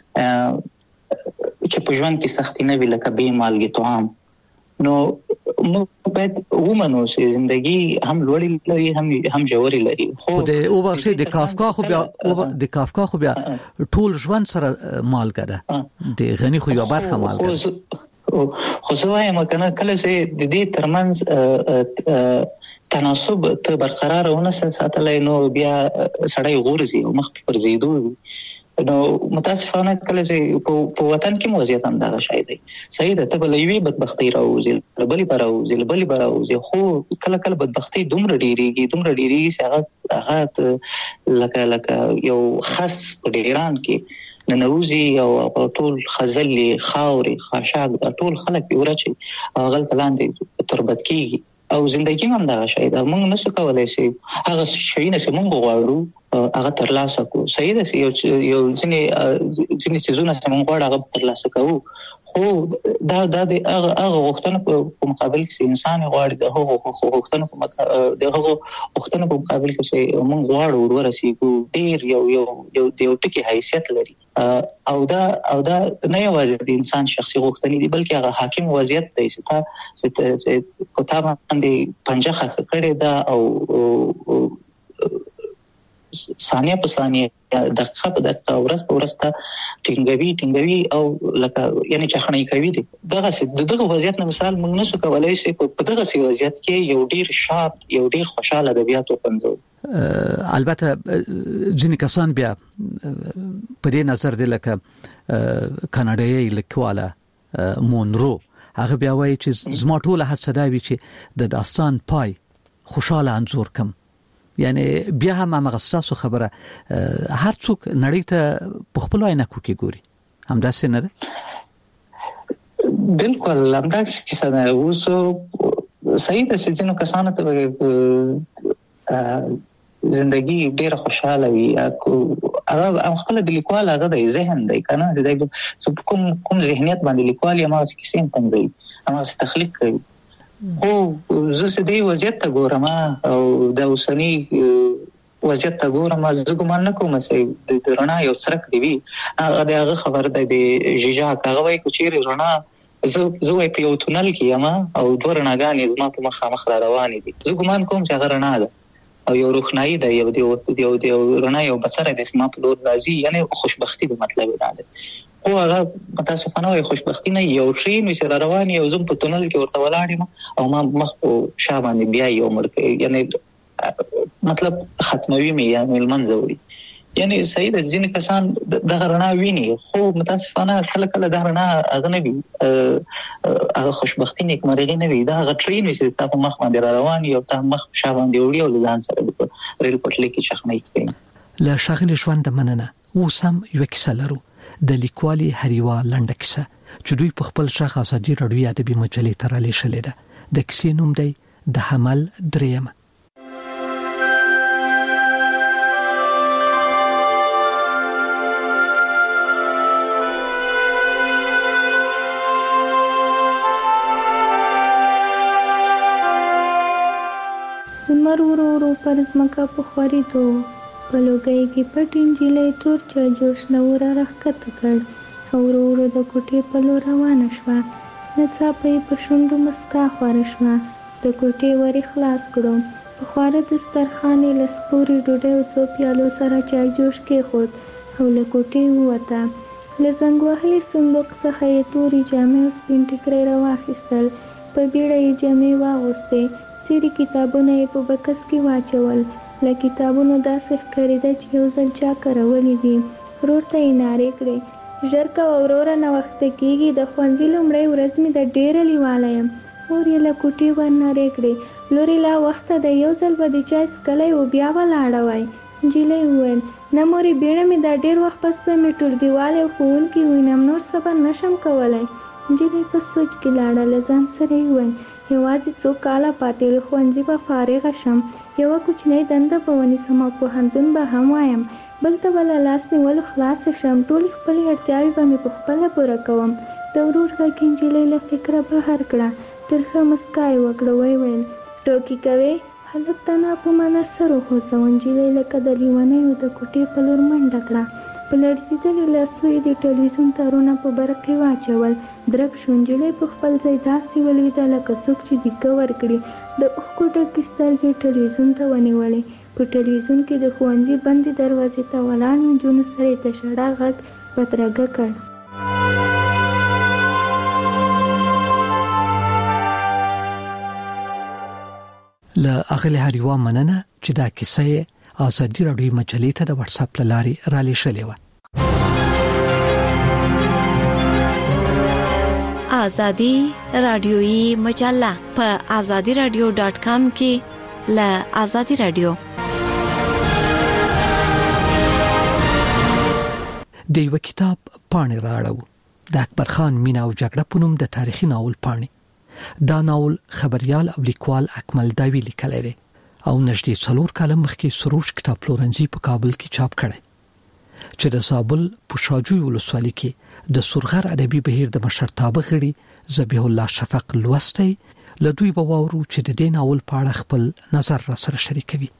چې په ژوند کې سختي نه وی لکه به مالګي توام. نو موږ باید ومنو چې زندگی هم لوړی لري هم هم ژوري لري. خو د او بخښي د کافکا خو بیا د کافکا خو بیا ټول ژوند سره مالګه ده، د غنی خو یو برخه مالګه ده. خو زه وایم کنه کله چې د دې ترمنځ تناسب ته برقرار ونه ساتلای نو بیا سړی غورځي او مخ پر زیدو. نو متاسفانه کله چې په وطن کې موضوعات هم دا شای دی. صحیح ده، ته بلوي بدبختی راوځي، بلې براوځي، بلې براوځي، خو کله کله بدبختی دومره ډیریږي دومره ډیریږي چې هغه هغه لکه لکه یو خاص په ډیران کې ننوزي او ټول خزلي خاوري خاشاک دا ټول خلک ورچي او غلط لاندې تربت کیږي. او زندگی هم دا شای ده، موږ نشو کولای شي هغه شي نه چې موږ غواړو هغه ترلاسه کو. صحیح ده، یو یو ځینې ځینې څیزونه چې موږ غواړو هغه ترلاسه کوو، خو دا دا د هغه هغه غوښتنو په مقابل کې انسان غواړي د هغه غوښتنو په د هغه غوښتنو په مقابل کې چې موږ غواړو ورسېږو ډیر یو یو یو د یو ټکی حیثیت لري. او دا او دا نه یوازې د انسان شخصي غوښتنې دي بلکې هغه حاکم وضعیت دی چې تا چې په تا باندې پنجه خخ کړي دا او ثانیه په ثانیه دقیقه په دقیقه ورځ په ورځ ته ټینګوي ټینګوي او لکه یعنی چخنۍ کوي. دغه دغه وضعیت نه مثال موږ نشو کولای چې په دغه وضعیت کې یو ډیر شارپ یو ډیر خوشاله ادبیات وپنځو. البته ځینې کسان بیا په دې نظر دی لکه کاناډایي لیکواله مونرو هغه بیا وایي چې زما ټوله هڅه دا وي چې د داستان پای خوشاله انځور کم. یعنی بیا هم هغه ستاسو خبره هر څوک نړۍ ته په خپل عینکو کې ګوري، همداسې نه ده؟ بالکل همداسې کیسه ده. اوس صحیح ده چې ځینو کسانو ته زندگی ډیره خوشاله وي، هغه خپل د لیکوال هغه د ذهن دی کنه د کوم کوم ذهنیت باندې لیکوال یې ما څه کیسې پنځي ما څه تخلیق کوي. او زه سې دی وضعیت ته ګورم او د اوسنی وضعیت ته ګورم، زه ګمان نه کوم چې د رڼا یو څرک دی وي هغه دغه خبر دی د ژیژاک هغه وایي چې رڼا زه زه په یو تونل کې یم او دوه رڼاګانې ما په مخه مخ را روانې دي. زه ګمان کوم چې هغه رڼا ده او یو روښنايي د یو د یو د رڼا یو بصره د اسما په لور راځي، یعنی خوشبختی د مطلب دی. خو هغه متاسفانه وي خوشبختی نه یو ټرین وسره روان یو زم په تونل کې ورته ولاړم او ما مخ او شابه بیا یو مړ، یعنی مطلب ختموي مې یا ملمنځوري. یعنی صحیح د ځین کسان د غرنا ویني، خو متاسفانه کله کله د غرنا اغنبي هغه خوشبختی نیک مرغي نه وي. دا غټرین وي چې تاسو مخ باندې روان یو ته مخ شابه دی وړي او ځان سره د ریل پټلې کې شخنۍ کوي. له شاغل ژوند مننه وسم یو کیسه لرو د لیکوالي هریوا لنډه کیسه چې دوی په خپل شاخ ازادي رادیو ادبي مجلې ته را لېږلې ده. د کیسې نوم دی د حمل دریم. لمر ورو ورو پر ځمکه په خورېدو و. په لوګۍ کې پټ نجلۍ تور چاجوش نه ور راښکته کړ او ورو ورو د کوټې په لور روانه شوه. ناڅاپه یې په شونډو مسکا خوره شوه. د کوټې ور یې خلاص کړو. په خواره دسترخوان یې له سپورې ډوډۍ او څو پیالو سره چاجوش کېښود او له کوټې ووته. له زنګ وهلي صندوق څخه یې تورې جامې او سپین ټیکری راواخیستل. په بیړه یې جامې واغوستې. څیرې کتابونه یې په بکس کې واچول. له کتابونو داسې ښکارېده چې یو ځل چا کارولي دي. ورور ته یې نارې کړې، ژر کوه وروره ناوخته کېږي، د ښوونځي لومړۍ ورځ مې ده، ډېره لیواله یم. مور یې له کوټې ور نارې کړې، لورې لا وخته ده، یو ځل به د چای څښلی و بیا به لاړه وای. نجلۍ وویل نه مورې بیړه مې ده، ډېر وخت پس به مې ټولګیوالی او ښوونکي وینم، نور صبر نشم کولی. نجلۍ په سوچ کې لاړه. له ځان سره یې وویل یوازې څو کاله پاتې له ښوونځي به فارغه شم، یوه کوچنۍ دنده به ونیسم او پوهنتون به هم وایم، بل ته به له لاس نیولو خلاصه شم، ټولې خپلې اړتیاوې به مې په خپله پوره کوم. د ورور غږ نجلۍ له فکره بهر کړه. ترخه مسکا یې وکړه. ویې ویل ټوکې کوې؟ هلک ته ناپومانه سر وخوځاوه. نجلۍ لکه د لیونیو د کوټې په لور منډه کړه. په لړزېدلي لاسو یې د ټلویزیون تارونه په برق کې واچول. درب شو. نجلۍ په خپل ځای داسې ولوېده لکه څوک چې دیکه ورکړي. د اوښکو ډکې سترګې ټلویزیون ته ونیولې. په ټلویزیون کې د ښوونځي بندې دروازې ته ولاړ نجونو سره یې د ژړا غږ بدرګه کړ. له اغلې هریوا مننه چې دا کیسه یې ازادي رادیو مجلې ته د واتس اپ له لارې را لېږلې وه. ازادي رادیوي مجله په ازادي رادیو ډاټ کام کې له ازادي رادیو د یو کتاب پاڼې راړو. د اکبر خان مینا او جګړه په نوم د تاریخي ناول پاڼې. دا ناول خبريال او لیکوال اکمل داوی لیکلی دی او نږدې څلور کاله مخکې سروش کتاب پلورنځي په کابل کې چاپ کړی چې د زابل په شاجوی ولسوالۍ کې د سرغر ادبي بهیر د مشرتابه غړي ذبیح الله شفق لوستی. له دوی به واورو چې د دې ناول په اړه خپل نظر را سره شریکوي.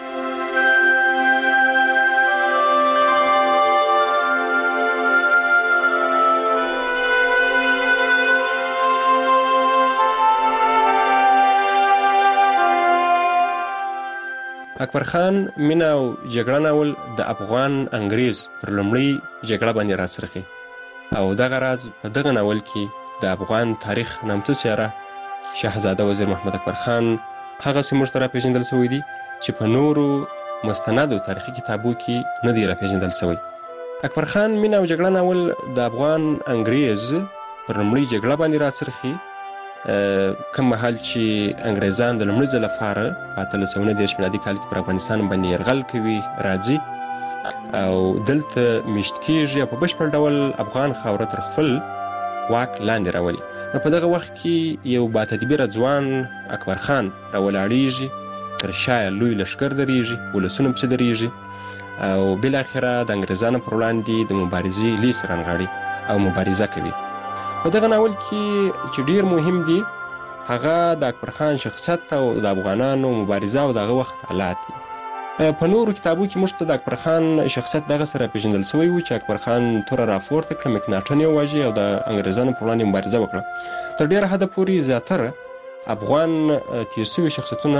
اکبر خان مینا او جګړه ناول د افغان انګریز پر لومړی جګړه باندې راڅرخي او دغه راز په دغه ناول کې د افغان تاریخ نامتو څیره شاهزاده وزیر محمد اکبر خان هغه سیمه تر پیژندل شوی دی چې په نورو مستندو تاریخي کتابو کې نه دی را پیژندل شوی. اکبر خان مینا او جګړه ناول د افغان انګریز پر لومړی جګړه باندې راڅرخي کوم مهال چې انګریزان د لومړي ځل لپاره په اتلس سوه نهه دېرش میلادي کال کې پر افغانستان باندې یرغل کوي راځي او دلته میشت کېږي او په بشپړ ډول افغان خاوره تر خپل واک لاندې راولي. نو په دغه وخت کې یو باتدبیره ځوان اکبر خان راولاړیږي، تر شا یې لوی لښکر درېږي، ولسونه پسې درېږي او بالاخره د انګریزانو پر وړاندې د مبارزې لیس رانغاړي او مبارزه کوي. په دغه ناول کې چې ډیر مهم دي هغه د اکبر خان شخصیت او د افغانانو مبارزه او دغه وخت حالات دي. په نورو کتابو کې موږ ته د اکبر خان شخصیت دغه سره پیژندل شوی و چې اکبر خان توره راپورته کړه، مکناټن یې وواژه او د انګریزانو پر وړاندې مبارزه وکړه. تر ډیره حده پورې زیاتره افغان تیر شوي شخصیتونه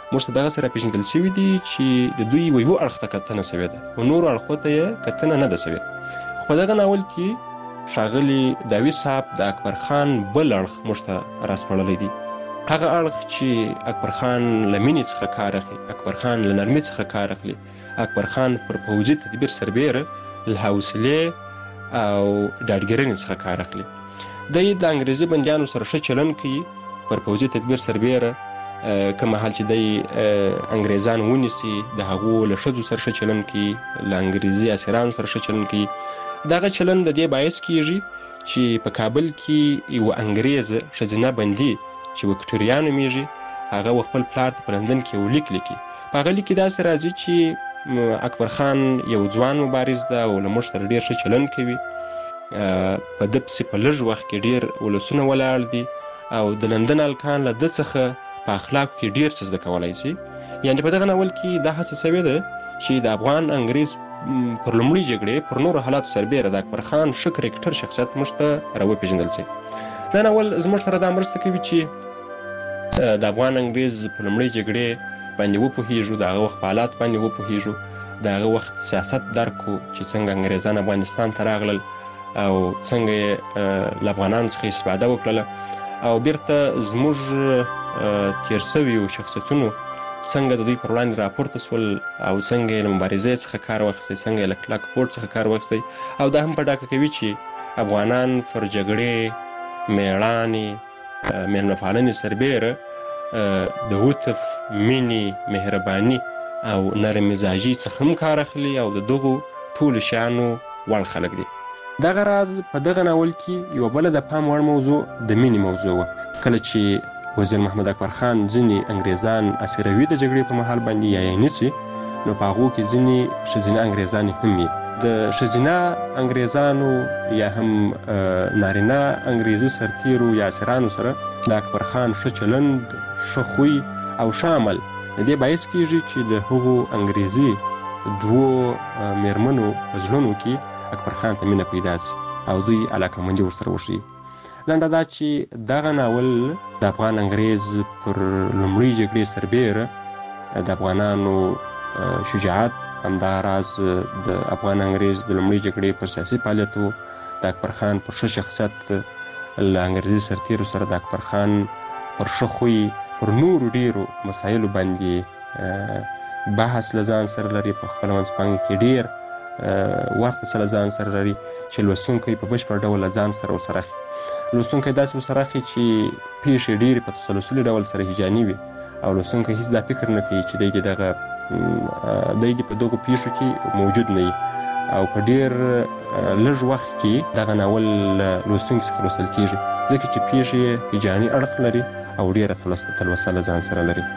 موږ ته دغه سره پیژندل شوی دی چې د دوی یو اړخ ته کتنه شوې ده او نور اړخو ته یې کتنه نه ده شوې. خو په دغه ناول کې ښاغلي داوی صاحب د اکبر خان بل اړخ موږ ته راسپړلی دی، هغه اړخ چې اکبر خان له مینې څخه کار اخلي، اکبر خان له نرمۍ څخه کار اخلي، اکبر خان پر پوځي تدبیر سربیره له حوصلې او ډاډګرنې څخه کار اخلي. دی د انګریزي بندیانو سره ښه چلن کوي پر پوځي تدبیر سربیره، کوم مهال چې دی انګریزان ونیسي د هغو له ښځو سره ښه چلن کوي، له انګریزي اسیرانو سره ښه چلن کوي. دغه چلن د دې باعث کیږي چې په کابل کې یو انګریزه ښځینه بندي چې وکټوریا نومیږي، هغه خپل پلار ته په لندن کې یو لیک لیکي. په هغه لیک کې داسې راځي چې اکبر خان یو ځوان مبارز ده او له موږ سره ډېر ښه چلن کوي، په ده پسې په لږ وخت کې ډېر ولسونه ولاړ دي او د لندن الکان له ده څخه په اخلاقو کې ډېر څه زده کولی شي. یعنې په دغه ناول کې دا هڅه شوې ده چې د افغان انګریز پر لومړۍ جګړې پر نورو حالاتو سربیره د اکبر خان ښه کرکټر شخصیت موږ ته راوپېژندل شي. دا ناول زموږ سره دا مرسته کوي چې د افغان انګریز په لومړۍ جګړې باندې وپوهېږو، د هغه وخت په حالات باندې وپوهېږو، د هغه وخت سیاست درک کړو چې څنګه انګریزان افغانستان ته راغلل او څنګه یې له افغانانو څخه استفاده وکړله او بیرته زموږ تیر شویو شخصیتونو څنګه د دوی پر وړاندې راپورته سول او څنګه یې له مبارزې څخه کار واخیستی، څنګه یې له کلک پورت څخه کار واخیستی. او دا هم په ډاګه کوي چې افغانان پر جګړې، میړانې، میلمه پالنې سربیره د عطف، مینې، مهرباني او نرم مزاجي څخه هم کار اخلي او د دغو ټولو شیانو وړ خلک دي. دغه راز په دغه ناول کې یوه بله د پام وړ موضوع د مینې موضوع وه. کله چې وزیر محمد اکبر خان ځینې انګریزان اسیروي د جګړې په مهال باندې یا یې نیسي، نو په هغو کې ځینې ښځینه انګریزانې هم وي. د ښځینه انګریزانو یا هم نارینه انګریزي سرتیرو یا اسیرانو سره د اکبر خان ښه چلند، ښه خوی او ښه عمل د دې باعث کیږي چې د هغو انګریزي دوو میرمنو په زړونو کې اکبر خان ته مینه پیدا شي او دوی علاقمندي ورسره وښیي. لنډه دا چې دغه ناول د افغان انګریز پر لومړۍ جګړې سربیره د افغانانو شجاعت، همداراز د افغان انګریز د لومړۍ جګړې پر سیاسي فعالیتو، د اکبر خان پر ښه شخصیت له انګریزي سرتیرو سره د اکبر خان پر ښه خوی، پر نورو ډیرو مسایلو باندې بحث له ځان سره لري، په خپله منځپانګه کې ډیر ورته څه له ځان سره لري چې لوستونکی په بشپړ ډول له ځان سره ورسره اخلي. لوستونکی داسې ورسره اخلي چې پیښې ډېرې په تسلسلي ډول سره هیجاني وي او لوستونکی هیڅ دا فکر نه کوي چې دی د دغه دی د په دغو پیښو کې موجود نه وي او په ډېر لږ وخت کې دغه ناول لوستونکي څخه لوستل کېږي، ځکه چې پیښې یې هیجاني اړخ لري او ډېره تلوسه له ځان سره لري.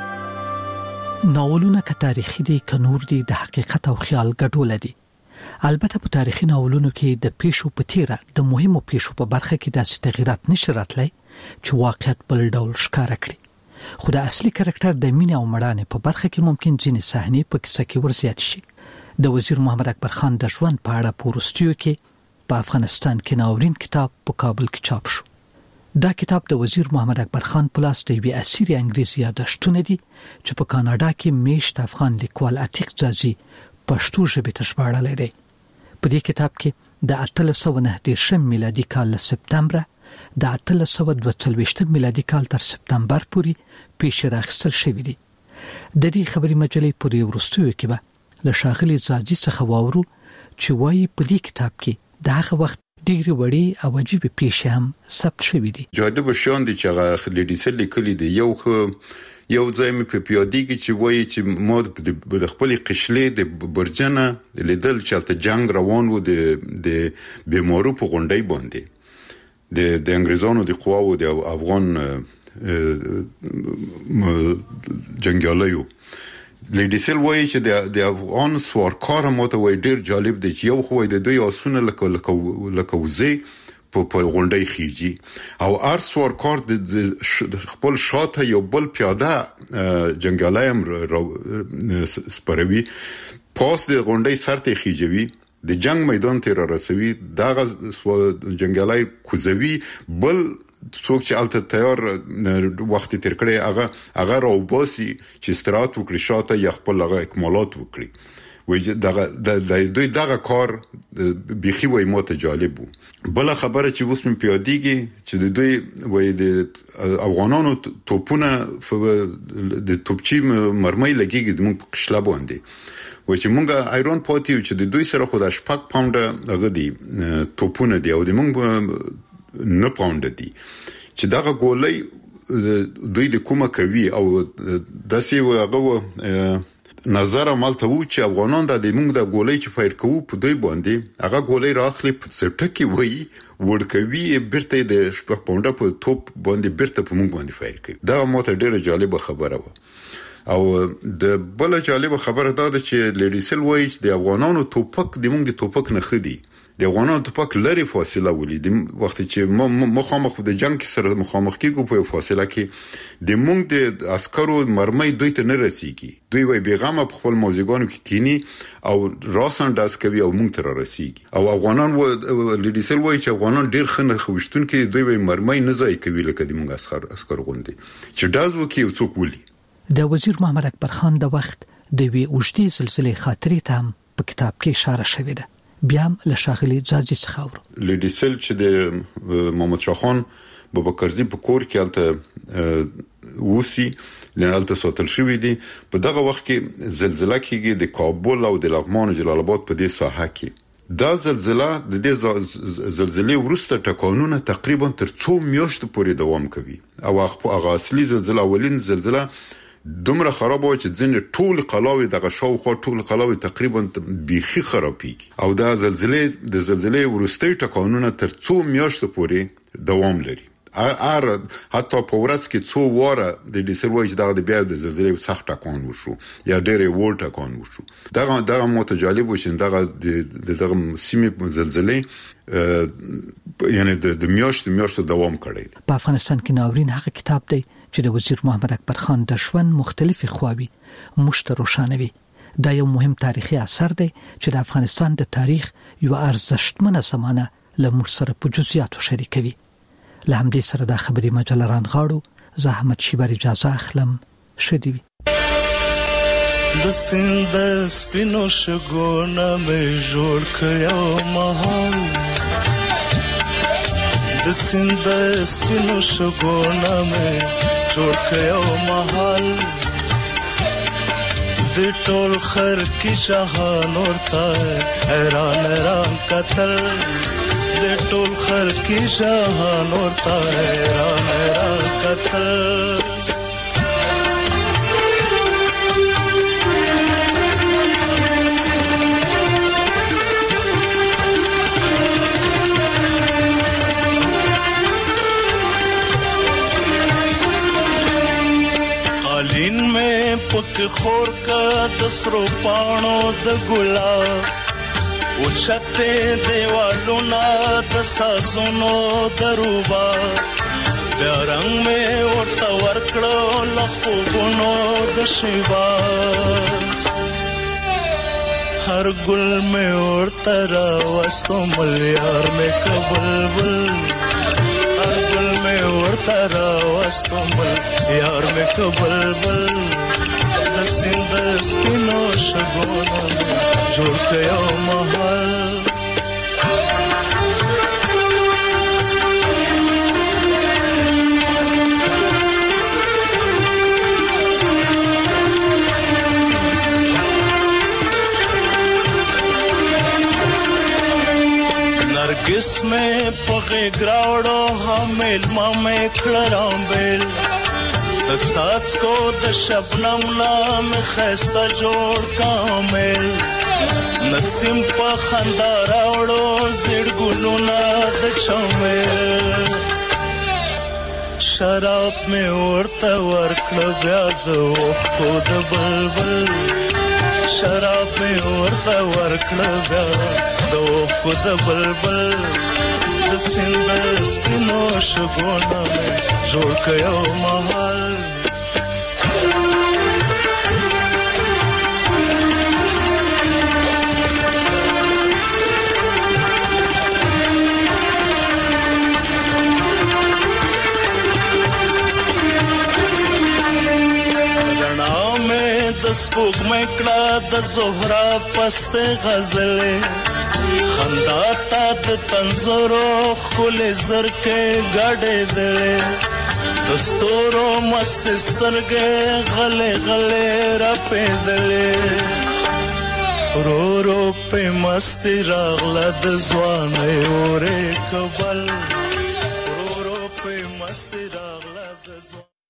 ناولونه که تاریخي دي که نور دي د حقیقت او خیال ګډوله دي. البته په تاریخي ناولونو کې د پیښو په تیره د مهمو پیښو په برخه کې داسې تغیرات نشي راتلی چې واقعیت بل ډول ښکاره کړي، خو د اصلي کرکټر د مینې او مړانې په برخه کې ممکن ځینې صحنې په کیسه کې ورزیات شي. د وزیر محمد اکبر خان د ژوند په اړه په وروستیو کې په افغانستان کې ناورین کتاب په کابل کې چاپ شو. دا کتاب د وزیر محمد اکبر خان په لاس د یوې اسیري انګریزي یادښتونه دي چې په کاناډا کې میشت افغان لیکوال عتیق ځاځي پښتو ژبې ته ژباړلی دی. په دې کتاب کې د اتلس سوه نهه دېرشم میلادي کال له سپتمبره د اتلس سوه دوه څلوېښتم میلادي کال تر سپتمبر پورې پیښې راخیستل شوي دي. د دې خبري مجلې پورې وروستیو کې به له ښاغلي ځاځي څخه واورو چې وایي په دې کتاب کې د هغه وخت ډېرې وړې او عجیبې پیښې هم ثبت شوي دي. جالبه شیان دي چې هغه لیډیسل لیکلي دي. یو خو یو ځای مې په پیادېږي چې وایي چې ما د خپلې قشلې د برجنه لیدل چې هلته جنګ روان و د بیمارو په غونډۍ باندې د انګریزانو د قواو د افغان جنګیالیو. لیډیسل وایي چې د افغان سوارکار ماته وایي ډېر جالب دی چې یو خو د دوی آسونه لکه لکه وزې په غونډۍ خیږي او هر سوارکار د خپل شاته یو بل پیاده جنګیالی هم سپروي، پاس د غونډۍ سر ته خیجوي، د جنگ میدان ته را رسوي، دغه جنګیالی کوزوي، بل څوک چې الته تیار وخت تیر کړي هغه هغه راوباسي چې استراحت وکړي شاته یا خپل هغه اکمالات وکړي وایي دغه د دوی دغه کار بيخي وای مو ته جالب وو. بل خبره چې اوس مې پیادېږي چې د دوی وایي د افغانانو توپونه د توپچی مرمۍ لګيږي د موږ قشله باندې و چې مونږه ایران پاتیو چې د دوی سره خو د شپږ پاونډه هغه دي توپونه دي او د مونږ نه پاونډه دي چې دغه ګولۍ دوی د کومه کوي او داسې هغه نظر عملته وو چې افغانان د مونږ د ګولۍ چې فایر کوو په دوی باندې هغه ګولۍ راخلي په سټکی وای ورکوي برته د شپږ پاونډه په توپ باندې برته په مونږ باندې فایر کوي. دا مو ته ډیره جالبه خبره و. او د بل جالب خبره دا ده چې لیډیسل وایي چې د افغانانو توپک د موږ د توپک نه خدي د افغانانو توپک لري فاصله ولې د وخت چې مخامخ د جنگ سره مخامخ کیږي په فاصله کې د موږ د عسکرو مرمۍ دوی ته نه رسیږي دوی وای بیغمه په خپل موزیګانو کې کینی او راسن داس کوي او موږ ته رسیږي او افغانان و لیډیسل وایي چې افغانان ډیر خنه خوشتون کې دوی وای مرمۍ نه ځای کوي لکه د موږ عسکر عسکر غوندي چې داز وکي څوک ولي. د وزیر محمد اکبر خان د وخت د وی اوجدي سلسله خاطرې ته هم په کتاب کې اشاره شوې ده. بیا هم له شاغلي ځاځي څخه اورو لیډیسل چې د محمد شاه خان بابکرزي په کور کې الته وسی لنالته ساتل شوې دي. په دغه وخت کې زلزلہ کېږي د کابل او د لغمان او جلال آباد په دې ساحه کې. دا زلزلہ د دې زلزلې وروسته ټکانونه تقریبا تر څو میاشتو پورې دوام کوي او هغه اصلي زلزلہ اولین زلزلہ دومره خراب و چې ځینې ټول قلاوي دغه شاوخوا ټول قلاوي تقریبا بيخي خرابېږي او دا زلزلې د زلزلې وروستي ټکانونه تر څو میاشتو پورې دوام لري. ار حتی په ورځ کې څو واره د ډیسل وایي چې دغه د بیا د زلزلې سخت ټکان وشو یا ډېرې وړ ټکان وشو. دغه دغه متجالب و چې دغه د دغه سیمې زلزلې یعنی د میاشت میاشت دوام کړی. په افغانستان کې ناورین هغه کتاب دی چې د وزیر محمد اکبر خان د ژوند مختلفې خواوې مشت روښانوي. دا یو مهم تاریخي اثر دی چې د افغانستان د تاریخ یو ارزښتمنه زمانه له موږ سره په جزئیاتو شریکوي. له همدې سره د خبري مجله رانغاړو زحمت شیبر اجازه اخلم شدي وي. د سند سپینو شګونه مې جوړ کړو مهال د سند سپینو شګونه مې جوړ کړو مهال د ټول خر کی شاهان ورته حیران حیران قتل د ټول خر کی شاهان ورته حیران حیران قتل. قالین میں پک خور کا دسرو پانو د ګلاب او چته دیوالو نا د ساسونو دروبا د رنگ میں ورته ورکړو لخوبونو د شیبا هر ګل میں ورته را وستو ملیار میں کبلبل هر ګل میں ورته را وستو ملیار میں کبلبل د سند سپینو شګونو جوړ کړو محل. नरगिस में पगे ग्रावड़ो हमेल मामे खड़राम बेल د ساز کو د شبنم نام خسته جوړ کامل نسیم په خندا راوړو زړ ګلونه د چمل شراب مې ورته ورکړ بیا د وختو د بلبل شراب مې ورته ورکړ بیا د وختو د بلبل د سند سپینو شګونه جوړ کړو محل. سپوږمۍ کړه د زهرا پسته غزلې خندا تا د تنزورو ښکلې زرکې ګډې دلې د ستورو مست سترګې غلې غلې راپېدلې رو رو په مستی راغله د ځوانۍ اورې کبل